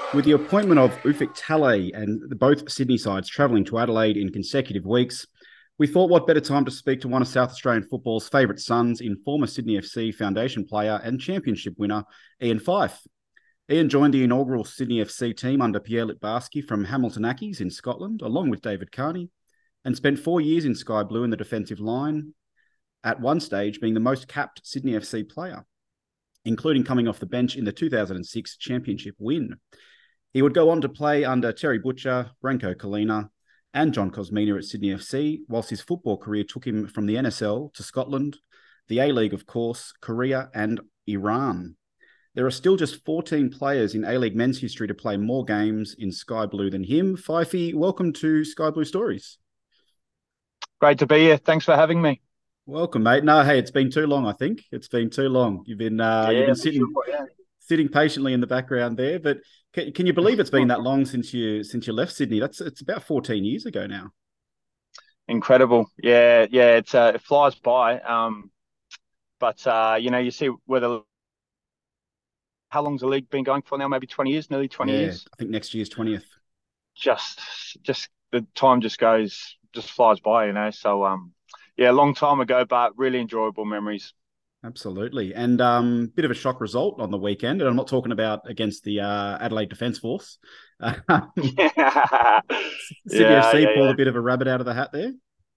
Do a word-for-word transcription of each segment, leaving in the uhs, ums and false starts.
With the appointment of Ufuk Talay and both Sydney sides travelling to Adelaide in consecutive weeks, we thought what better time to speak to one of South Australian football's favourite sons in former Sydney F C foundation player and championship winner, Ian Fife. Ian joined the inaugural Sydney F C team under Pierre Litbarski from Hamilton Accies in Scotland, along with David Carney, and spent four years in Sky Blue in the defensive line, at one stage being the most capped Sydney F C player, including coming off the bench in the two thousand six championship win. He would go on to play under Terry Butcher, Branko Kalina, and John Kosmina at Sydney F C, whilst his football career took him from the N S L to Scotland, the A-League, of course, Korea, and Iran. There are still just fourteen players in A-League men's history to play more games in Sky Blue than him. Fifey, welcome to Sky Blue Stories. Great to be here. Thanks for having me. Welcome, mate. No, hey, it's been too long, I think. It's been too long. You've been uh, you've Yeah, been for sure. sitting Yeah. sitting patiently in the background there. But can, can you believe it's been that long since you since you left Sydney? That's it's about fourteen years ago now. Incredible. Yeah, yeah. It's uh, it flies by. Um, but uh, you know, you see whether how long's the league been going for now? Maybe twenty years, nearly twenty Yeah, years. I think next year's twentieth. Just, just the time just goes, just flies by. You know. So um, yeah, a long time ago, but really enjoyable memories. Absolutely. And um, bit of a shock result on the weekend. And I'm not talking about against the uh, Adelaide Defence Force. Um, Yeah, Sydney yeah, F C yeah, pulled yeah. a bit of a rabbit out of the hat there.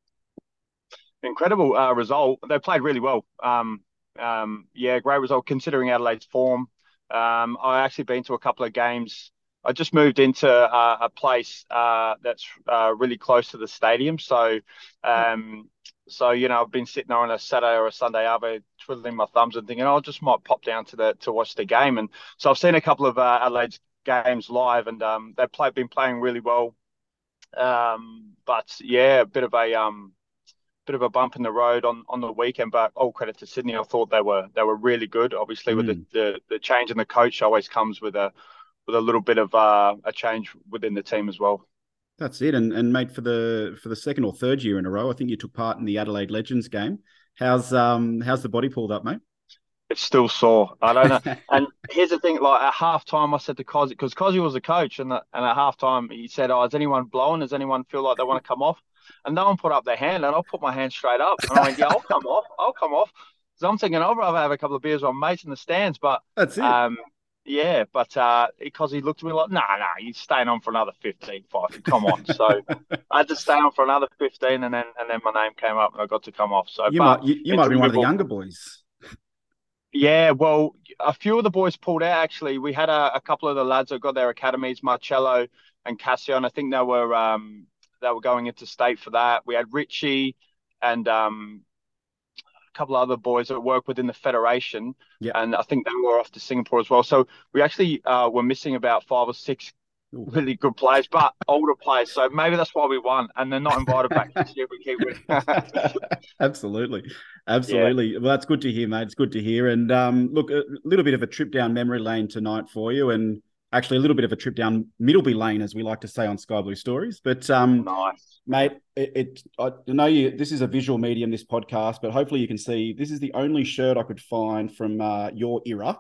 Incredible uh, result. They played really well. Um, um, yeah, great result considering Adelaide's form. Um, I actually been to a couple of games. I just moved into uh, a place uh, that's uh, really close to the stadium. So, Oh, um, so you know, I've been sitting there on a Saturday or a Sunday after twiddling my thumbs and thinking, oh, I just might pop down to the to watch the game. And so I've seen a couple of uh, Adelaide's games live, and um, they've played been playing really well. Um, but yeah, a bit of a um, bit of a bump in the road on, on the weekend, but all credit to Sydney. I thought they were they were really good. Obviously, with the, mm, the, the change in the coach always comes with a with a little bit of uh, a change within the team as well. that's it. And and mate, for the for the second or third year in a row, I think you took part in the Adelaide Legends game. How's um how's the body pulled up, mate? It's still sore. I don't know. And here's the thing: like at half time, I said to Cosy because Cosy was the coach, and the, and at half time he said, "Oh, is anyone blowing? Does anyone feel like they want to come off?" And no one put up their hand, and I put my hand straight up, and I went, "Yeah, I'll come off. I'll come off." So I'm thinking I'd rather have a couple of beers with my mates in the stands, but That's it. um, yeah, but uh, because he looked at me like, "Nah, nah, you're staying on for another fifteen, five. Come on." So I had to stay on for another fifteen, and then and then my name came up, and I got to come off. So, You but might you, you might have been one of the enjoyable. younger boys. Yeah, well, a few of the boys pulled out actually. We had a, a couple of the lads that got their academies, Marcello and Cassio, and I think they were um they were going into state for that. We had Richie and um a couple of other boys that work within the federation, Yep. and I think they were off to Singapore as well. So we actually uh were missing about five or six Ooh. really good players, but older players. So maybe that's why we won, and they're not invited back this year. We keep winning. Absolutely. Yeah. Absolutely. Well, that's good to hear, mate. It's good to hear. And um, look, a little bit of a trip down memory lane tonight for you, and actually a little bit of a trip down Middleby Lane, as we like to say on Sky Blue Stories. But um, Nice. mate, it, it I know you. This is a visual medium, this podcast, but hopefully you can see this is the only shirt I could find from uh, your era.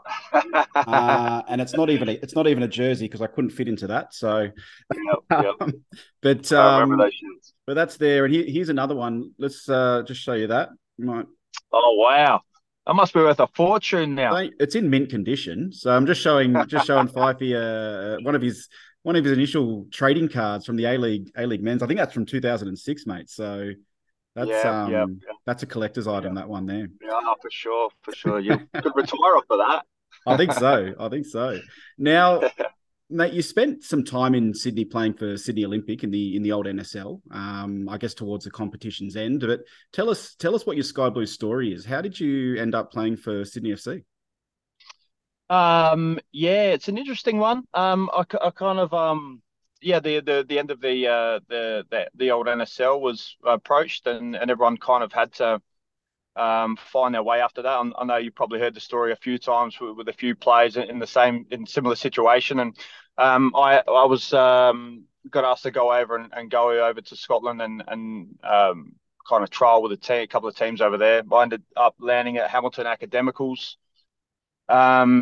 Uh, and it's not even a, it's not even a jersey because I couldn't fit into that. So, Yep, yep. um, but I remember um, those shirts. but that's there. And here, here's another one. Let's uh, just show you that. You might Oh wow, that must be worth a fortune now. say it's in mint condition. So I'm just showing just showing Fifey uh, one of his one of his initial trading cards from the A League A League men's. I think that's from two thousand six, mate. So that's Yeah, yeah, um that's a collector's yeah, item, that one there. yeah, for sure, for sure. You could retire off of that. I think so. I think so. Now, mate, you spent some time in Sydney playing for Sydney Olympic in the in the old N S L. Um, I guess towards the competition's end. But tell us tell us what your Sky Blue story is. How did you end up playing for Sydney F C? Um, yeah, it's an interesting one. Um, I, I kind of um, yeah, the the the end of the uh the the, the old N S L was approached, and and everyone kind of had to um, find their way after that. I, I know you probably heard the story a few times with, with a few players in, in the same in similar situation, and um, I I was um, got asked to go over and, and go over to Scotland and and um, kind of trial with a team, a couple of teams over there. I ended up landing at Hamilton Academicals um,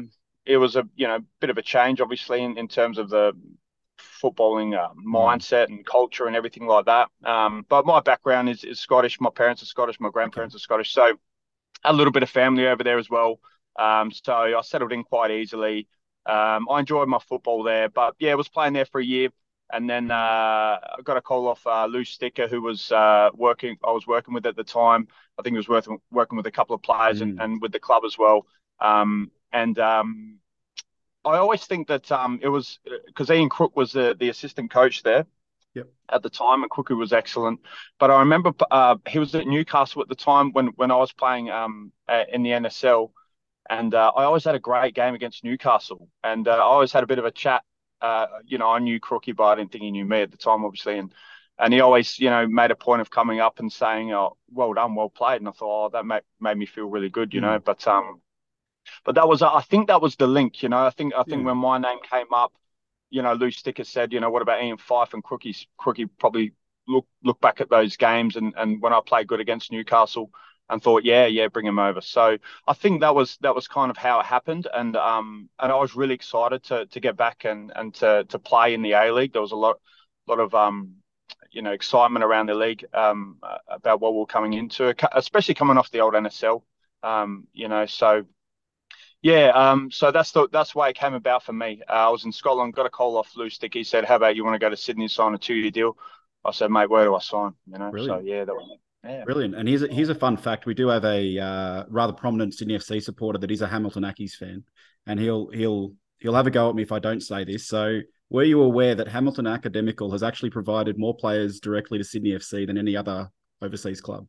it was a you know bit of a change, obviously, in, in terms of the footballing uh, Mm. mindset and culture and everything like that. Um, but my background is, is Scottish. My parents are Scottish. My Okay. grandparents are Scottish. So a little bit of family over there as well. Um, so I settled in quite easily. Um, I enjoyed my football there, but yeah, I was playing there for a year, and then uh, I got a call off uh, Lou Sticker, who was uh, working. I was working with at the time. I think he was working working with a couple of players and, Mm. and with the club as well. Um, and um, I always think that um, it was because Ian Crook was the, the assistant coach there Yep. at the time, and Crooker was excellent. But I remember uh, he was at Newcastle at the time when when I was playing um, uh, in the N S L, and uh, I always had a great game against Newcastle, and uh, I always had a bit of a chat. Uh, you know, I knew Crookie, but I didn't think he knew me at the time, obviously, and and he always, you know, made a point of coming up and saying, "Oh, well done, well played," and I thought, "Oh, that made made me feel really good," you know. Mm. But um, but that was, I think that was the link, you know. I think I think Yeah. when my name came up, you know, Lou Sticker said, you know, what about Ian Fife and Crookie? Crookie probably look look back at those games and and when I played good against Newcastle and thought, yeah, yeah, bring him over. So I think that was that was kind of how it happened, and um and I was really excited to to get back and and to to play in the A League. There was a lot lot of um you know excitement around the league um about what we we're coming into, especially coming off the old N S L. Um, you know, so yeah, um, so that's the that's why it came about for me. Uh, I was in Scotland, got a call off Lou Stick. He said, "How about you want to go to Sydney and sign a two-year deal?" I said, "Mate, where do I sign?" You know, so Brilliant. yeah, that was it. Yeah. Brilliant. And here's a, here's a fun fact. We do have a uh, rather prominent Sydney F C supporter that is a Hamilton Accies fan, and he'll he'll he'll have a go at me if I don't say this. So, were you aware that Hamilton Academical has actually provided more players directly to Sydney F C than any other overseas club?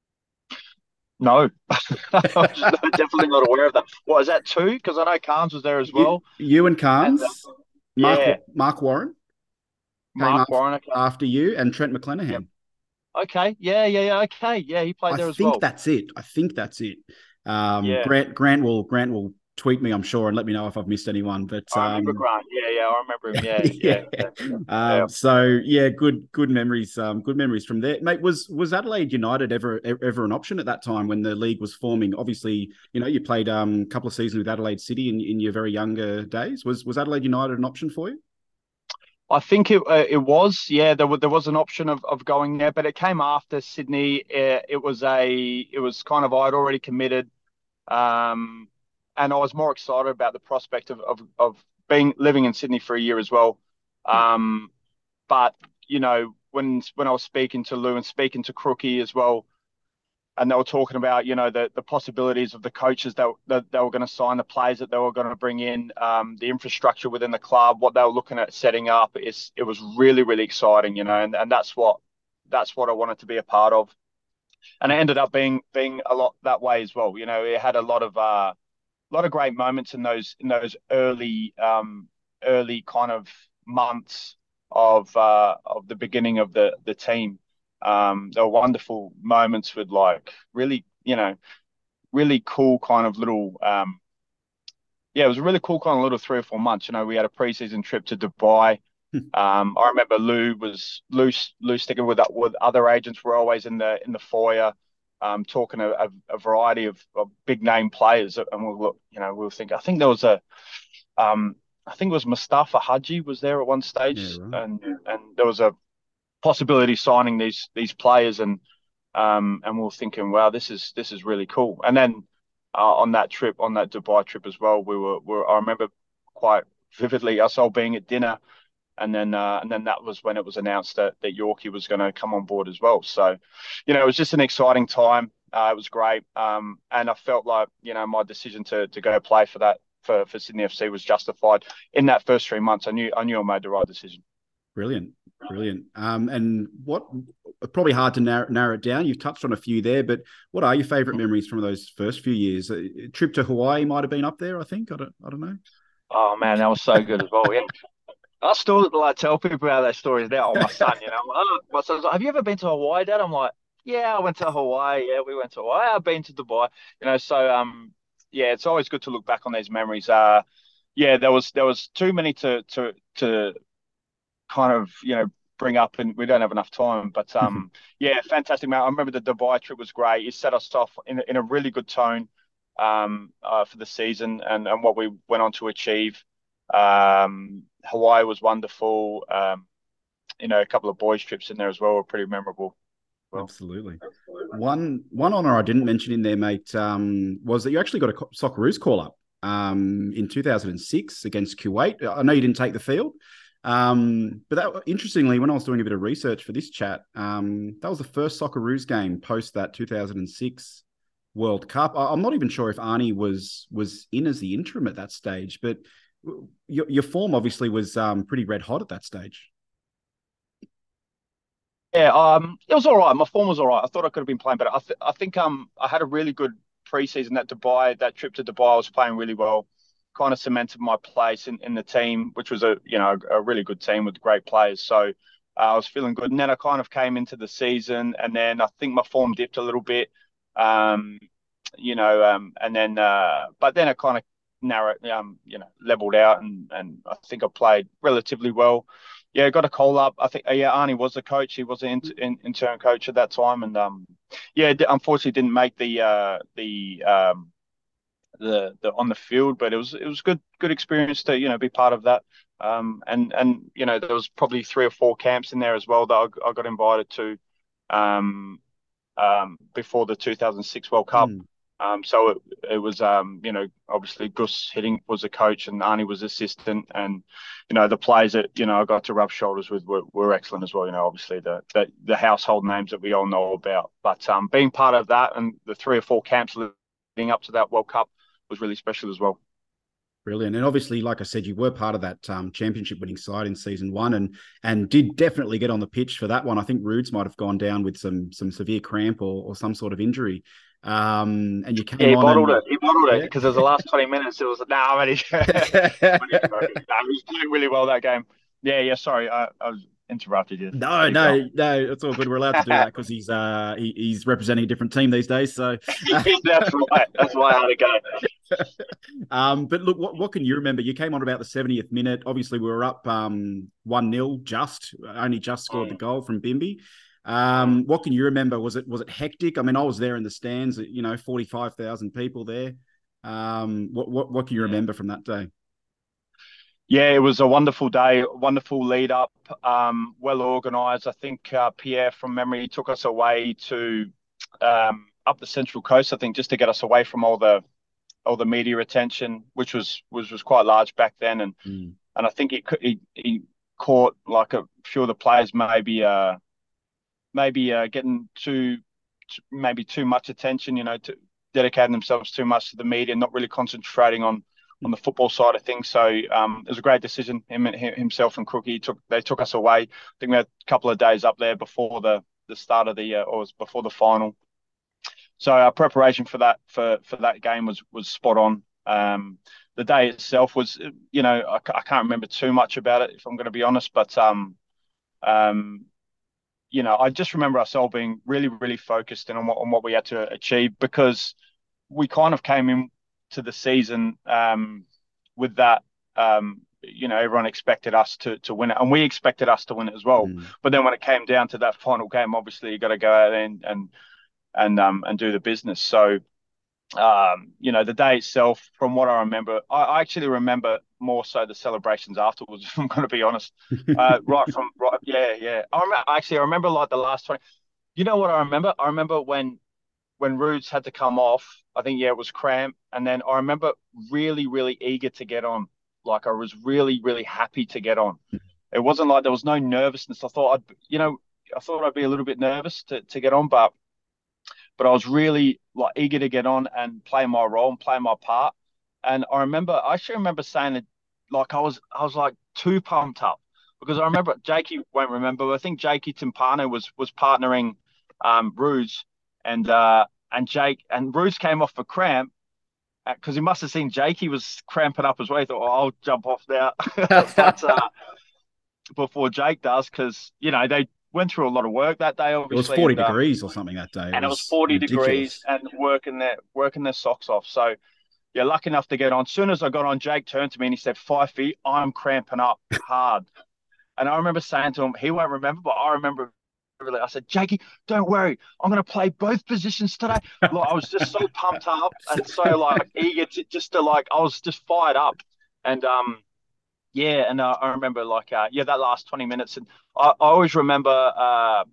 No, definitely not aware of that. What is that two? Because I know Carnes was there as You, well, you and and uh, Carnes, Mark yeah, Mark Warren came Mark after, Warren. Okay, after you, and Trent yep. McClenahan. Okay, yeah, yeah, yeah. Okay, yeah, he played I there as think well. that's it. I think that's it. Um, Yeah, Grant Grant will Grant will tweet me, I'm sure, and let me know if I've missed anyone. But I remember um, Grant. Yeah, yeah, I remember him. Yeah, yeah. yeah, yeah, yeah. Um, so yeah, good good memories. Um, good memories from there, mate. Was was Adelaide United ever ever an option at that time when the league was forming? Obviously, you know you played um, a couple of seasons with Adelaide City in, in your very younger days. Was was Adelaide United an option for you? I think it uh, it was, yeah. There was there was an option of, of going there, but it came after Sydney. It, it was a it was kind of I'd already committed, um, and I was more excited about the prospect of of, of being living in Sydney for a year as well. Yeah. Um, but you know when when I was speaking to Lou and speaking to Crookie as well, and they were talking about you know the the possibilities of the coaches that that they were going to sign, the players that they were going to bring in, um, the infrastructure within the club, what they were looking at setting up. Is it was really really exciting, you know, and and that's what that's what I wanted to be a part of, and it ended up being being a lot that way as well. You know, it had a lot of uh, a lot of great moments in those in those early um, early kind of months of uh, of the beginning of the the team. Um, there were wonderful moments with like really, you know, really cool kind of little um, yeah, it was a really cool kind of little three or four months. You know, we had a preseason trip to Dubai. Um, I remember Lou was Lou Lou sticking with with other agents. We're always in the in the foyer, um, talking a, a, a variety of, of big name players, and we'll look. You know, we'll think. I think there was a, um, I think it was Mustafa Hadji was there at one Yeah. stage, Right. and and there was a possibility signing these these players, and um, and we we're thinking, wow, this is this is really cool. And then uh, on that trip, on that Dubai trip as well, we were, were I remember quite vividly us all being at dinner, and then uh, and then that was when it was announced that that Yorkie was going to come on board as well. So, you know, it was just an exciting time. Uh, it was great, um, and I felt like you know my decision to to go play for that for, for Sydney F C was justified in that first three months. I knew I knew I made the right decision. Brilliant. Brilliant. Um, and what probably hard to narrow, narrow it down. You've touched on a few there, but what are your favourite memories from those first few years? A trip to Hawaii might have been up there. I think. I don't. I don't know. Oh man, that was so good as well. Yeah, I still like tell people about those stories now. Oh, my son, you know, oh, my son's like, "Have you ever been to Hawaii, Dad?" I'm like, "Yeah, I went to Hawaii. Yeah, we went to Hawaii. I've been to Dubai." You know, so um, yeah, it's always good to look back on these memories. Uh, yeah, there was there was too many to to to kind of you know bring up, and we don't have enough time. But um, yeah, fantastic, man. I remember the Dubai trip was great. It set us off in a, in a really good tone. um, uh, for the season and, and what we went on to achieve. Um, Hawaii was wonderful. Um, you know, a couple of boys trips in there as well were pretty memorable. Well, Absolutely. One one honour I didn't mention in there, mate, um, was that you actually got a Socceroos call up um, in two thousand six against Kuwait. I know you didn't take the field, um, but that interestingly, when I was doing a bit of research for this chat, um, that was the first Socceroos game post that two thousand six World Cup. I, I'm not even sure if Arnie was was in as the interim at that stage, but your, your form obviously was um, pretty red hot at that stage. yeah, um, it was all right. My form was all right. I thought I could have been playing better. I, th I think um, I had a really good preseason. That Dubai, that trip to Dubai, I was playing really well. Kind of cemented my place in, in the team, which was a you know a really good team with great players. So uh, I was feeling good. And then I kind of came into the season, and then I think my form dipped a little bit. Um, you know, um, and then uh, but then it kind of narrowed, um, you know, leveled out, and and I think I played relatively well. Yeah, got a call up. I think uh, yeah, Arnie was the coach. He was an in, in, intern coach at that time, and um, yeah, unfortunately didn't make the uh the um the the on the field, but it was it was good good experience to you know be part of that. Um, and and you know there was probably three or four camps in there as well that I, I got invited to. Um, um, before the two thousand six World Cup. Mm. Um, so it, it was, um, you know, obviously Gus Hiddink was a coach and Arnie was assistant, and you know the players that you know I got to rub shoulders with were, were excellent as well. You know, obviously the, the the household names that we all know about, but um, being part of that and the three or four camps leading up to that World Cup was really special as well. Brilliant. And obviously, like I said, you were part of that um, championship winning side in season one and and did definitely get on the pitch for that one. I think Rudes might have gone down with some some severe cramp or, or some sort of injury. Um, and you Yeah, came he on bottled and it. He bottled it yeah. because there's the last twenty minutes. It was no, nah, I'm only, I'm only joking. No, he was playing really well that game. Yeah, yeah. Sorry, I, I was interrupted you. No, Keep going. no, no, it's all good. We're allowed to do that because he's uh he, he's representing a different team these days. So That's right. That's why I had to go. um, but look, what, what can you remember? You came on about the seventieth minute. Obviously, we were up um one nil, just only just scored the Mm, goal from Bimby. mm. Um, what can you remember? Was it was it hectic? I mean, I was there in the stands. You know, forty five thousand people there. Um, what what what can you Yeah. remember from that day? Yeah, it was a wonderful day, wonderful lead up, um, well organised. I think uh, Pierre, from memory, took us away to um, up the Central Coast. I think just to get us away from all the all the media attention, which was was was quite large back then, and Mm. and I think he he, he caught like a few of the players maybe uh maybe uh, getting too maybe too much attention, you know, to dedicating themselves too much to the media, not really concentrating on on the football side of things. So um, it was a great decision. Him and himself and Crookie took they took us away. I think we had a couple of days up there before the the start of the uh, or was before the final. So our preparation for that for for that game was was spot on. Um, the day itself was, you know, I, I can't remember too much about it if I'm going to be honest, but um, um, you know, I just remember us all being really, really focused in on what on what we had to achieve because we kind of came in to the season um, with that. Um, you know, everyone expected us to to win it, and we expected us to win it as well. Mm. But then when it came down to that final game, obviously you got to go out and and and um and do the business. So um, you know, the day itself, from what I remember, I, I actually remember more so the celebrations afterwards, if I'm going to be honest. Uh, right from, right, yeah, yeah. I remember, actually, I remember like the last twenty. You know what I remember? I remember when, when Rudes had to come off, I think, yeah, it was cramp. And then I remember really, really eager to get on. Like I was really, really happy to get on. It wasn't like there was no nervousness. I thought I'd, you know, I thought I'd be a little bit nervous to, to get on, but but I was really like eager to get on and play my role and play my part. And I remember, I actually remember saying that, like I was, I was like too pumped up because I remember Jakey won't remember. But I think Jakey Timpano was was partnering um, Ruse, and uh, and Jake and Ruse came off for cramp because he must have seen Jakey was cramping up as well. He thought, oh, I'll jump off now, but uh, before Jake does, because you know they went through a lot of work that day, It was obviously, forty and um, degrees or something that day. It and it was was forty degrees ridiculous. and working their working their socks off. So yeah, lucky enough to get on. As soon as I got on, Jake turned to me and he said, "Five feet, I'm cramping up hard." And I remember saying to him, he won't remember, but I remember I said, Jakey, don't worry. I'm going to play both positions today. Like, I was just so pumped up and so like eager to just to like, I was just fired up. And um, yeah, and uh, I remember like, uh, yeah, that last twenty minutes. And I, I always remember uh,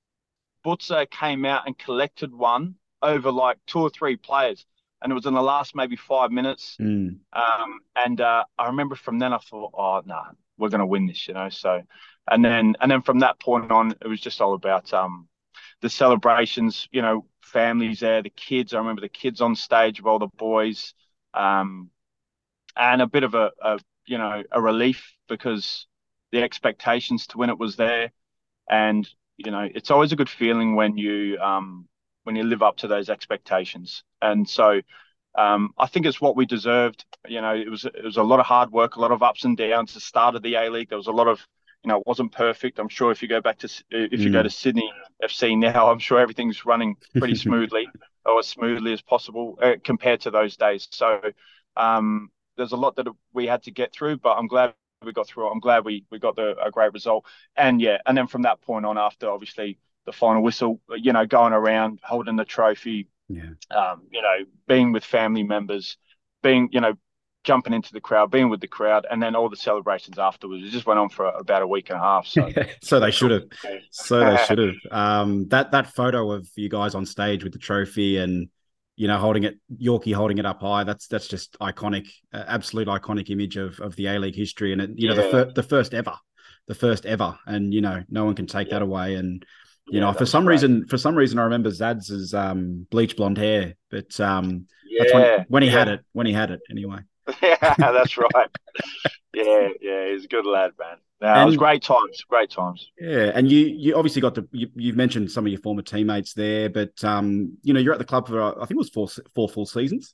Butzer came out and collected one over like two or three players. And it was in the last maybe five minutes. Mm. Um, and uh, I remember from then I thought, oh, no, nah, we're going to win this, you know. So, and then and then from that point on, it was just all about um, the celebrations, you know, families there, the kids. I remember the kids on stage with all the boys, um, and a bit of a, a, you know, a relief because the expectations to win it was there. And, you know, it's always a good feeling when you um, when you live up to those expectations. And so um, I think it's what we deserved. You know, it was it was a lot of hard work, a lot of ups and downs. The start of the A League, there was a lot of, you know, it wasn't perfect. I'm sure if you go back to if you go to Mm. Sydney F C now, I'm sure everything's running pretty smoothly or as smoothly as possible uh, compared to those days. So um, there's a lot that we had to get through, but I'm glad we got through it. I'm glad we we got the a great result. And yeah, and then from that point on, after obviously the final whistle, you know, going around holding the trophy, Yeah. um, you know, being with family members, being, you know, jumping into the crowd, being with the crowd, and then all the celebrations afterwards. It just went on for about a week and a half. So it's So they pretty should cool. have. So they should have. Um, that that photo of you guys on stage with the trophy and you know holding it, Yorkie holding it up high. That's that's just iconic, uh, absolute iconic image of of the A League history, and it, you know the Yeah, fir- the first ever, the first ever, and you know no one can take yeah, that away. And you yeah, know that for was some great. reason, for some reason, I remember Zads's um, bleach blonde hair, but um, that's when Yeah, when he had yeah, it, when he had it anyway. yeah, that's right. Yeah, yeah, he's a good lad, man. No, it was And great times, great times. yeah, and you you obviously got the you, you've mentioned some of your former teammates there, but um, you know you're at the club for I think it was four four full seasons.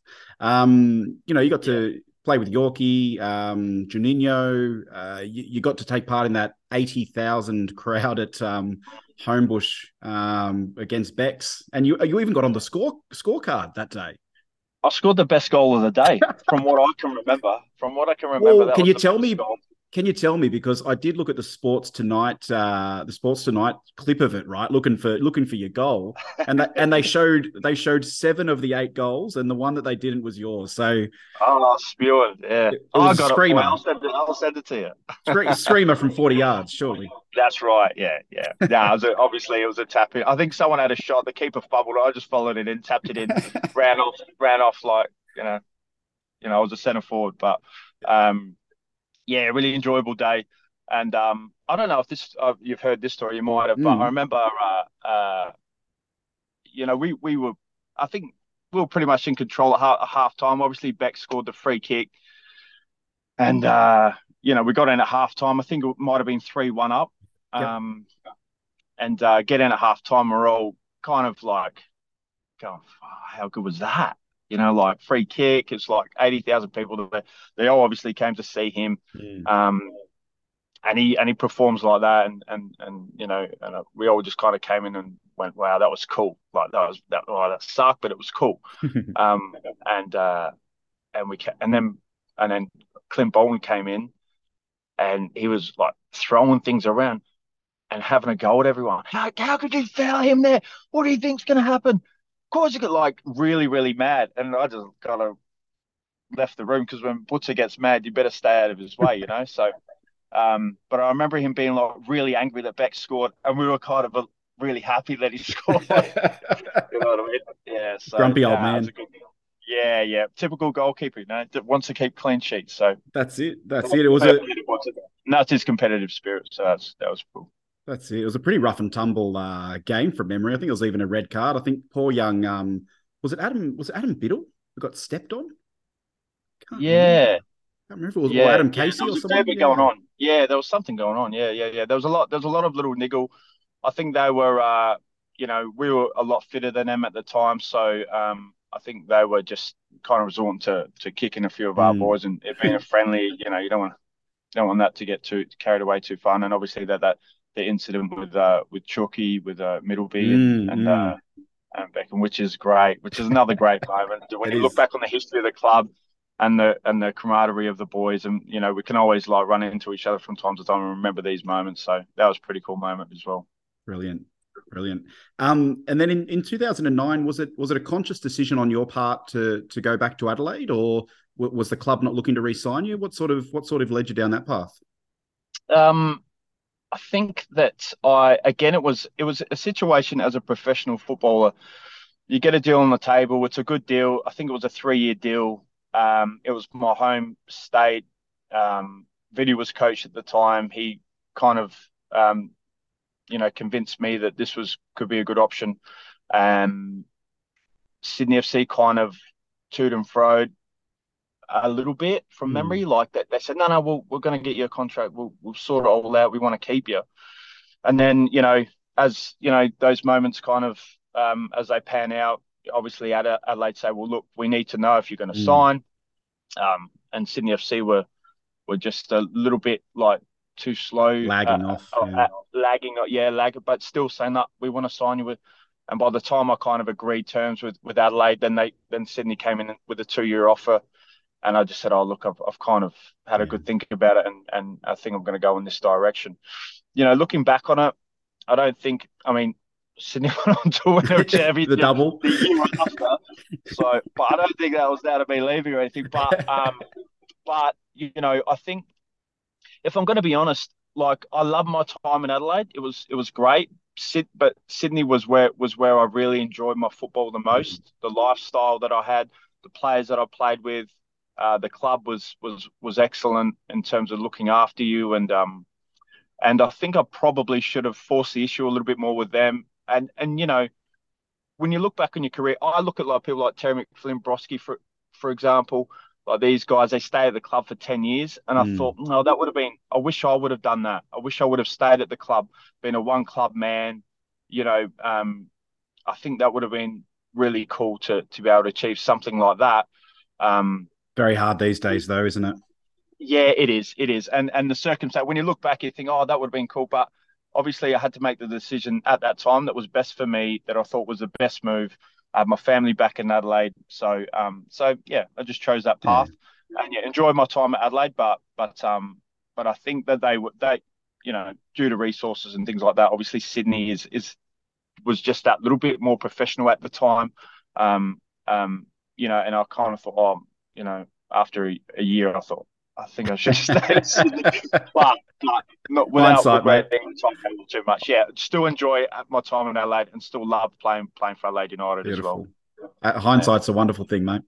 Um, you know you got Yeah. to play with Yorkie, um, Juninho. Uh, you, you got to take part in that eighty thousand crowd at um, Homebush um, against Bex, and you you even got on the score scorecard that day. I scored the best goal of the day, from what I can remember. From what I can remember, Well, that can was you the tell best me? goal. Can you tell me because I did look at the Sports Tonight, uh, the Sports Tonight clip of it, right? Looking for looking for your goal, and that and they showed they showed seven of the eight goals, and the one that they didn't was yours. So Oh, spewing, yeah. it, it Oh, I was a got it, boy. screamer, I'll send it. I'll send it to you. screamer from forty yards, surely. That's right. Yeah, yeah. Yeah, it was a, obviously it was a tap in. I think someone had a shot. The keeper fumbled. I just followed it in, tapped it in, ran off, ran off like you know, you know, I was a centre forward. But um, yeah, really enjoyable day. And um, I don't know if this uh, you've heard this story, you might have, but I Mm, remember, uh, uh, you know, we we were, I think we were pretty much in control at half, half time. Obviously, Beck scored the free kick, and uh, you know, we got in at half time. I think it might have been three one up. yep. Um, and uh, get in at half time. We're all kind of like, going, how good was that? You know, like free kick. It's like eighty thousand people. That they all obviously came to see him. Mm. Um, and he and he performs like that, and and and you know, and uh, we all just kind of came in and went, wow, that was cool. Like that was that. Oh, that sucked, but it was cool. Um, and uh, and we ca- and then and then Clint Bolton came in, and he was like throwing things around and having a go at everyone. How, how could you foul him there? What do you think's going to happen? Of course, you get like really, really mad. And I just kind of left the room because when Butcher gets mad, you better stay out of his way, you know? So, um, but I remember him being like really angry that Beck scored, and we were kind of uh really happy that he scored. You know what I mean? Yeah. So, Grumpy old nah, it was a man. good. Yeah, yeah. Typical goalkeeper, you know, that wants to keep clean sheets. So, That's it. That's it. It was a and that's his competitive spirit. So that's that was cool. that's it. It was a pretty rough and tumble uh, game from memory. I think it was even a red card. I think poor young um, was it Adam was it Adam Biddle who got stepped on? Can't remember. Yeah, Can't remember if it was or Yeah, Adam yeah, there Casey or was a fair someone. bit going Yeah. on. Yeah, there was something going on. Yeah, yeah, yeah. There was a lot. There was a lot of little niggle. I think they were, uh, you know, we were a lot fitter than them at the time, so um, I think they were just kind of resorting to to kicking a few of our Mm. boys, and it being a friendly, you know, you don't want you don't want that to get too carried away too far. And obviously that that the incident with uh with Chucky with uh Middleby and Mm, and uh mm. and Beckham, which is great, which is another great moment when It you look is back on the history of the club and the and the camaraderie of the boys, and you know we can always like run into each other from time to time and remember these moments. So that was a pretty cool moment as well. brilliant. Brilliant. Um, and then in, in two thousand nine, was it was it a conscious decision on your part to to go back to Adelaide, or w- was the club not looking to re-sign you? What sort of what sort of led you down that path? Um, I think that I again it was it was a situation as a professional footballer. You get a deal on the table. It's a good deal. I think it was a three year deal. Um, it was my home state. Um, Vinny was coach at the time. He kind of um, you know convinced me that this was could be a good option. Um, Sydney F C kind of toed and froed a little bit from Mm, memory. Like that, they said, no, no, we'll, we're going to get you a contract. We'll we'll sort it all out. We want to keep you. And then, you know, as you know, those moments kind of um, as they pan out, obviously Ad- Adelaide say, well, look, we need to know if you're going to mm. sign. Um, and Sydney F C were were just a little bit like too slow, uh, Lagging off. uh, Yeah. uh, lagging, uh, yeah, lag, but still saying that we want to sign you with. And by the time I kind of agreed terms with, with Adelaide, then they then Sydney came in with a two year offer, and I just said, oh look, I've I've kind of had a Yeah. good think about it, and and I think I'm going to go in this direction. You know, looking back on it, I don't think. I mean, Sydney went on to win a The championship double. the year after, so but I don't think that was down to me leaving or anything. But um, but you know, I think if I'm going to be honest, like I love my time in Adelaide. It was it was great. Sid, but Sydney was where was where I really enjoyed my football the Mm. most. The lifestyle that I had, the players that I played with, uh, the club was was was excellent in terms of looking after you, and um and I think I probably should have forced the issue a little bit more with them. And and you know when you look back on your career, I look at like people like Terry McFlynn, Broski, for for example, like these guys, they stay at the club for ten years. And I thought, Mm. no, that would have been, I wish I would have done that. I wish I would have stayed at the club, been a one club man. You know, um, I think that would have been really cool to to be able to achieve something like that. Um, Very hard these days, though, isn't it? yeah, it is. It is. And and the circumstance, when you look back, you think, oh, that would have been cool. But obviously, I had to make the decision at that time that was best for me, that I thought was the best move. I had my family back in Adelaide. So um, so yeah, I just chose that Yeah. path. And yeah, enjoyed my time at Adelaide, but but um, but I think that they were they, you know, due to resources and things like that. Obviously, Sydney is is was just that little bit more professional at the time. Um, um, you know, and I kind of thought, oh, you know, after a, a year, I thought, I think I should stay at Sydney, but, but not without Hindsight, mate. regretting the time too much. Yeah, still enjoy my time in Adelaide and still love playing playing for Adelaide United as well. Beautiful. Uh, Yeah, hindsight's a wonderful thing, mate.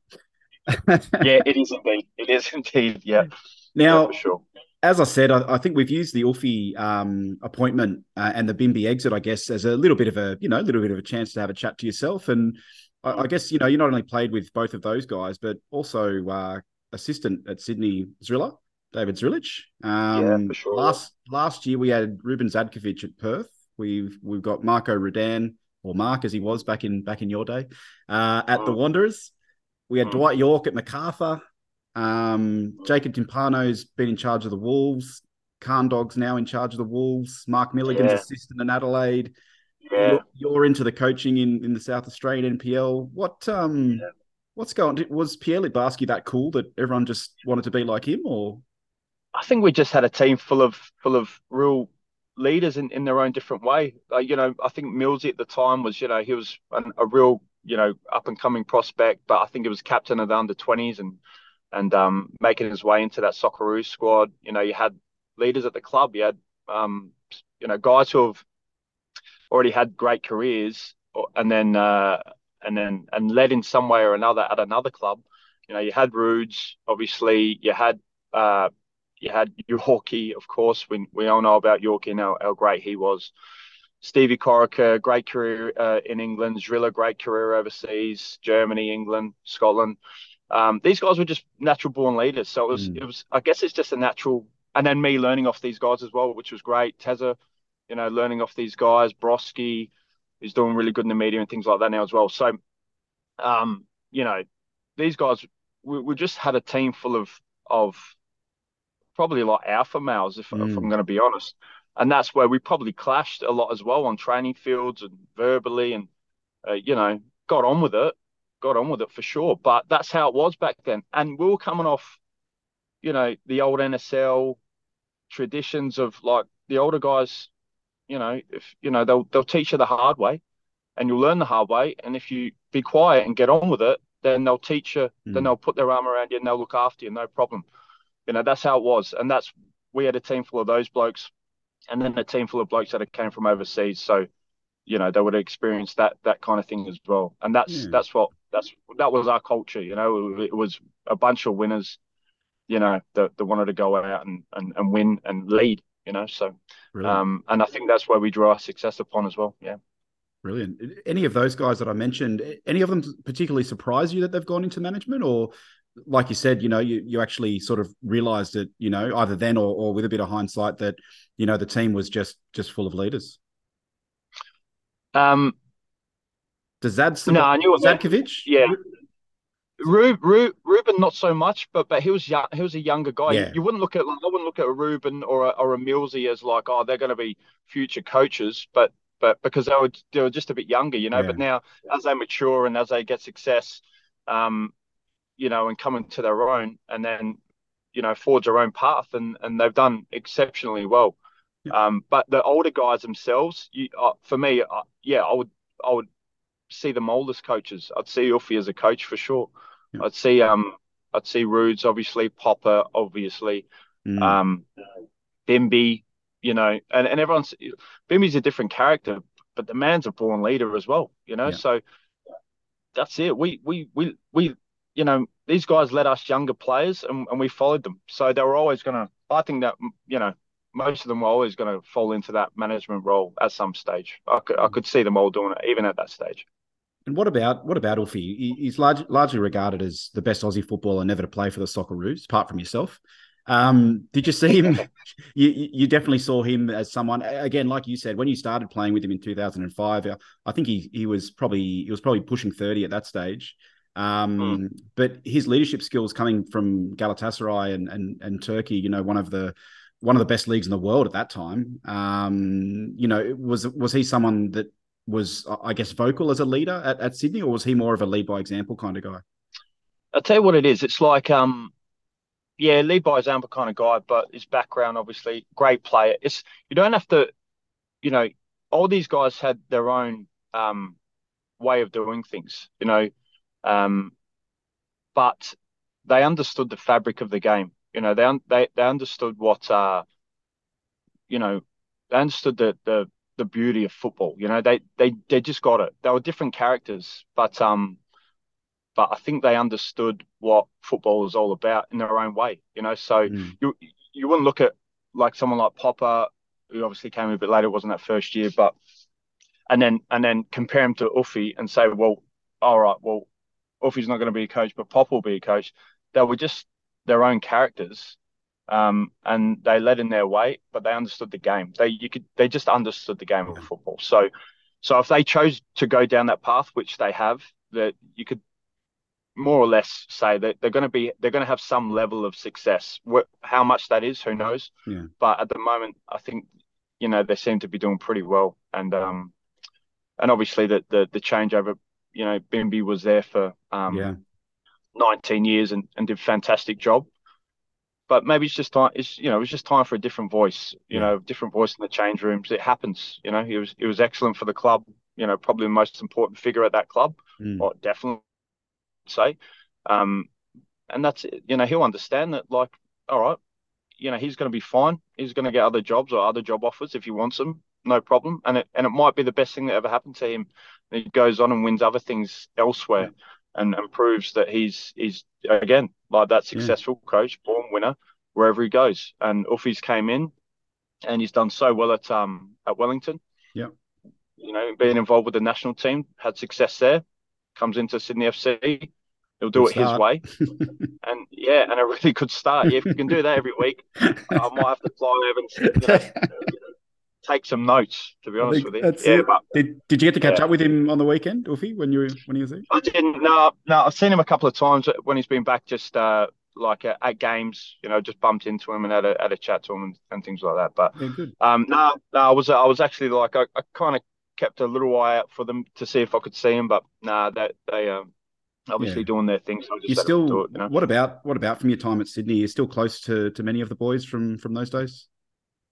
yeah, it is indeed. It is indeed. Yeah, yeah, for Now, sure. as I said, I, I think we've used the Ulfie um, appointment uh, and the Bimby exit, I guess, as a little bit of a, you know, a little bit of a chance to have a chat to yourself. And I, I Mm. guess, you know, you not only played with both of those guys, but also uh, assistant at Sydney Zrilla, David Zrilich. Yeah, for Um, sure. Yeah. last last year we had Ruben Zadkovic at Perth. We've we've got Marco Rudan, or Mark as he was back in back in your day, uh, at the Mm, Wanderers. We had mm, Dwight York at Macarthur. Um, mm. Jacob Timpano's been in charge of the Wolves. Carn Dog's now in charge of the Wolves. Mark Milligan's Yeah, assistant in Adelaide. yeah. You're you're into the coaching in, in the South Australian N P L. What um what's going? Was Pierre Littbarski that cool that everyone just wanted to be like him, or I think we just had a team full of full of real leaders in, in their own different way. Uh, you know, I think Millsy at the time was, you know, he was an, a real, you know, up and coming prospect, but I think he was captain of the under twenties and and um, making his way into that Socceroos squad. You know, you had leaders at the club. You had, um, you know, guys who have already had great careers, and then uh, and then and led in some way or another at another club. You know, you had Rudes, obviously. You had uh, you had Yorkie, of course. We we all know about Yorkie and how, how great he was. Stevie Corica, great career uh, in England. Driller, great career overseas, Germany, England, Scotland. Um, these guys were just natural born leaders. So it was, mm, it was. I guess it's just a natural. And then me learning off these guys as well, which was great. Tezza, you know, learning off these guys. Broski is doing really good in the media and things like that now as well. So, um, you know, these guys, we, we just had a team full of of probably like alpha males, if, if I'm mm, going to be honest. And that's where we probably clashed a lot as well on training fields and verbally, and uh, you know, got on with it, got on with it for sure. But that's how it was back then. And we were coming off, you know, the old N S L traditions of like the older guys. you know, if you know they'll they'll teach you the hard way, and you'll learn the hard way. And if you be quiet and get on with it, then they'll teach you. Then Mm. they'll put their arm around you and they'll look after you, no problem. You know, that's how it was, and that's we had a team full of those blokes, and then a team full of blokes that came from overseas. So you know they would have experienced that that kind of thing as well, and that's Yeah. that's what that's that was our culture. You know, it was a bunch of winners. You know, that, that wanted to go out and, and and win and lead. You know, so Brilliant. um, and I think that's where we draw our success upon as well. Yeah. Brilliant. Any of those guys that I mentioned, any of them particularly surprise you that they've gone into management, or like you said, you know, you, you actually sort of realized that, you know, either then or, or with a bit of hindsight that, you know, the team was just just full of leaders. Um, Does Zad no, I knew it. Zadkovic? Yeah, Rube, Rube, Ruben, not so much, but but he was young, he was a younger guy. You, Yeah. you wouldn't look at like, I wouldn't look at a Ruben or a, or a Millsy as like, oh, they're going to be future coaches, but but because they were they were just a bit younger, you know. Yeah. But now as they mature and as they get success, um, you know, and come into their own, and then you know forge their own path, and and they've done exceptionally well. Yeah. Um, but the older guys themselves, you, uh, for me, uh, yeah, I would I would see them all as coaches. I'd see Uffy as a coach for sure. Yeah. I'd see um I'd see Rudes obviously, Popper obviously, Mm. um Bimby, you know, and, and everyone's Bimby's a different character, but the man's a born leader as well, you know. Yeah. So that's it. We we we we you know, these guys led us younger players and, and we followed them. So they were always gonna I think that you know, most of them were always gonna fall into that management role at some stage. I could I could see them all doing it, even at that stage. And what about what about Uffy? He, he's large, largely regarded as the best Aussie footballer never to play for the Socceroos, apart from yourself. Um, did you see him? you, you definitely saw him as someone. Again, like you said, when you started playing with him in two thousand five, I think he he was probably he was probably pushing thirty at that stage. Mm. Um, but his leadership skills coming from Galatasaray and and and Turkey, you know, one of the one of the best leagues in the world at that time. Um, you know, was was he someone that was, I guess, vocal as a leader at, at Sydney, or was he more of a lead by example kind of guy? I'll tell you what it is. It's like um yeah, lead by example kind of guy, but his background obviously great player. It's you don't have to, you know, all these guys had their own um way of doing things, you know, um, but they understood the fabric of the game. You know, they un they they understood what uh, you know, they understood the the the beauty of football. You know, they they they just got it. They were different characters, but um, but I think they understood what football is all about in their own way. You know, so Mm. you you wouldn't look at like someone like Popper, who obviously came a bit later, it wasn't that first year, but and then and then compare him to Uffy and say, well, all right, well, Uffy's not going to be a coach, but Popper will be a coach. They were just their own characters, um, and they led in their way, but they understood the game. They you could they just understood the game of Yeah. football. So so if they chose to go down that path, which they have, that you could more or less say that they're going to be they're going to have some level of success. How much that is, who knows? Yeah. But at the moment, I think you know they seem to be doing pretty well, and um, and obviously the the the changeover. You know, Bimby was there for um Yeah. nineteen years and, and did a fantastic job. But maybe it's just time. It's you know, it was just time for a different voice. You Yeah. know, different voice in the change rooms. It happens. You know, he was he was excellent for the club. You know, probably the most important figure at that club, Mm. or definitely say. Um, and that's it. You know, he'll understand that. Like, all right, you know, he's going to be fine. He's going to get other jobs or other job offers if he wants them, no problem. And it and it might be the best thing that ever happened to him. And he goes on and wins other things Yeah. elsewhere, and, and proves that he's he's again like that Yeah. successful coach, born winner wherever he goes. And Uffy's came in, and he's done so well at um at Wellington. Yeah. You know, being involved with the national team, had success there. Comes into Sydney F C, he'll do Good it his start. way. And yeah, and a really good start. Yeah, if you can do that every week, I might have to fly over and you know take some notes. To be I honest think with you, that's yeah, it. but Did Did you get to catch yeah, up with him on the weekend, Uffy, when you were when he was there? I didn't. No, no, I've seen him a couple of times when he's been back, just uh, like at, at games. You know, just bumped into him and had a had a chat to him and, and things like that. But Yeah, good. um, no, no, I was I was actually like I, I kind of kept a little eye out for them to see if I could see him, but nah, that they um Yeah. obviously doing their thing, so I You just let them do still it. You know. what about what about from your time at Sydney? You're still close to to many of the boys from from those days?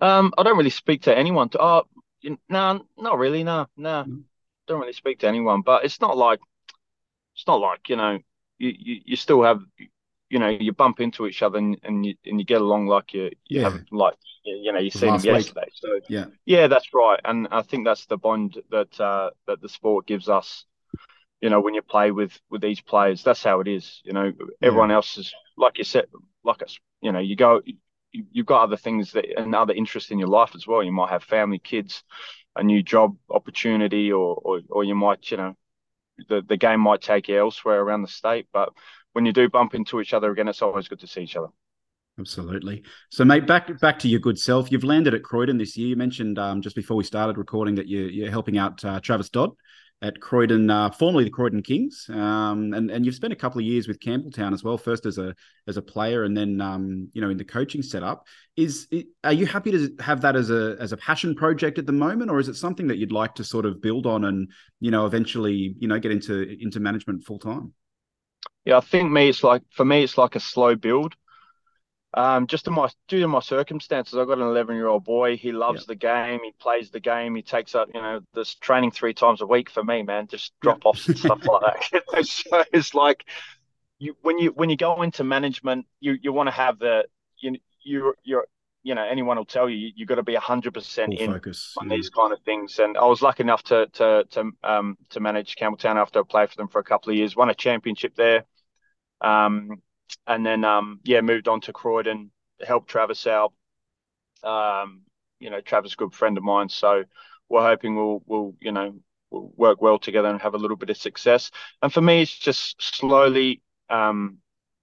Um, I don't really speak to anyone. To, oh, you, no, not really. No, no, Mm. don't really speak to anyone. But it's not like it's not like you know you, you, you still have you know you bump into each other and, and you and you get along like you you have Yeah, like you know you it was seen them last week. yesterday. So Yeah, yeah, that's right. And I think that's the bond that uh, that the sport gives us. You know, when you play with with these players, that's how it is. You know, yeah, everyone else is like you said, like us. You know, you go, you, you've got other things that and other interests in your life as well. You might have family, kids, a new job opportunity, or or or you might, you know, the the game might take you elsewhere around the state. But when you do bump into each other again, it's always good to see each other. absolutely. So, mate, back back to your good self. You've landed at Croydon this year. You mentioned um, just before we started recording that you, you're helping out uh, Travis Dodd at Croydon, uh, formerly the Croydon Kings, um, and and you've spent a couple of years with Campbelltown as well. First as a as a player, and then um, you know in the coaching setup. Is it, are you happy to have that as a as a passion project at the moment, or is it something that you'd like to sort of build on and you know eventually you know get into into management full time? Yeah, I think me, it's like for me, it's like a slow build. Um, just in my due to my circumstances, I've got an eleven year old boy. He Yeah, loves the game. He plays the game. He takes up, you know, this training three times a week for me, man. Just yeah, drop offs and stuff like that. So it's like you when you when you go into management, you you want to have the you you you're you know anyone will tell you you, you got to be a hundred percent full in focus. on Yeah, these kind of things. And I was lucky enough to to to um to manage Campbelltown after I played for them for a couple of years. Won a championship there. Um, and then um, yeah, moved on to Croydon, helped Travis out. Um, you know, Travis is a good friend of mine, so we're hoping we'll we'll you know we'll work well together and have a little bit of success. And for me, it's just slowly um,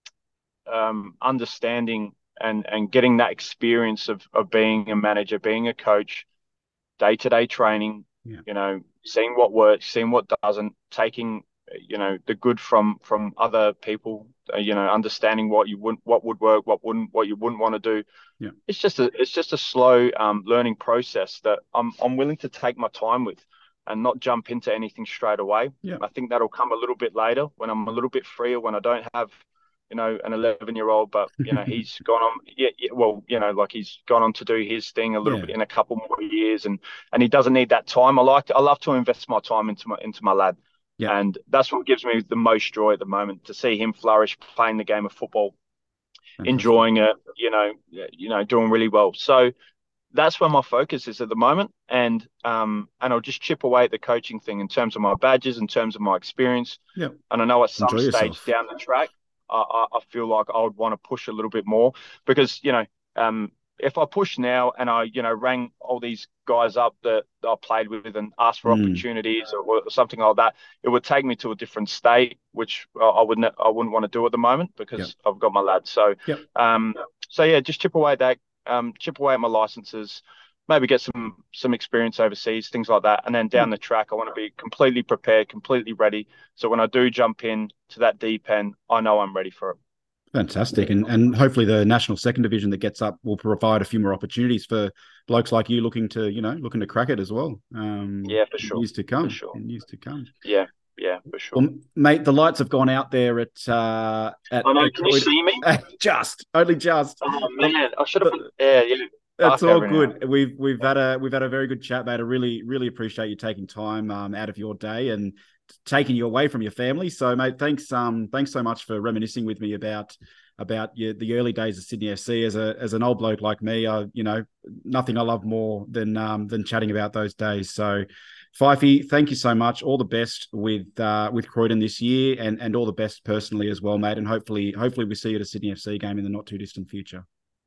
um, understanding and and getting that experience of of being a manager, being a coach, day to day training. yeah, You know, seeing what works, seeing what doesn't, taking you know the good from from other people. Uh, you know, understanding what you wouldn't, what would work, what wouldn't, what you wouldn't want to do. yeah, It's just a it's just a slow um, learning process that I'm I'm willing to take my time with, and not jump into anything straight away. yeah. I think that'll come a little bit later when I'm a little bit freer, when I don't have you know an eleven year old, but you know he's gone on. Yeah, yeah, well, you know, like he's gone on to do his thing a little Yeah, bit in a couple more years, and and he doesn't need that time. I like to, I love to invest my time into my into my lad, yeah, and that's what gives me the most joy at the moment, to see him flourish playing the game of football, fantastic. enjoying it, you know, you know, doing really well. So that's where my focus is at the moment, and um, and I'll just chip away at the coaching thing in terms of my badges, in terms of my experience, Yeah, and I know at some enjoy stage yourself. down the track, I, I, I feel like I would want to push a little bit more, because you know, um, if I push now and I you know rang all these guys up that I played with and asked for Mm, opportunities, or, or something like that, it would take me to a different state, which I wouldn't I wouldn't want to do at the moment yeah, because I've got my lads. So yeah. um, so yeah, just chip away at that, um, chip away at my licenses, maybe get some some experience overseas, things like that, and then Yeah. down the track, I want to be completely prepared, completely ready. So when I do jump in to that deep end, I know I'm ready for it. Fantastic. And and hopefully the national second division that gets up will provide a few more opportunities for blokes like you looking to, you know, looking to crack it as well. Um, Yeah, for in sure, years to for come. sure. In years to come. Yeah, yeah, for sure. Well, mate, the lights have gone out there at uh at, I know. at Can you Croydon. see me? just, only just. Oh Um, man, I should have but put. Yeah, yeah. That's Dark all over now. good. We've we've had a we've had a very good chat, mate. I really really appreciate you taking time um, out of your day and taking you away from your family. So, mate, thanks um thanks so much for reminiscing with me about about your, the early days of Sydney F C. As a as an old bloke like me, I you know nothing I love more than um than chatting about those days. So, Fifey, thank you so much. All the best with uh, with Croydon this year, and and all the best personally as well, mate. And hopefully hopefully we see you at a Sydney F C game in the not too distant future.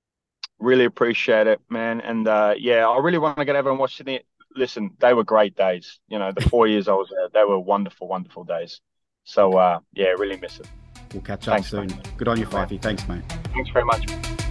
Really appreciate it, man. And uh, yeah, I really want to get everyone watching it. Listen, they were great days. You know, the four years I was there, they were wonderful, wonderful days. So uh, yeah, really miss it. We'll catch up Thanks, soon. man. Good on you, Man. Fifey. Thanks, mate. Thanks very much.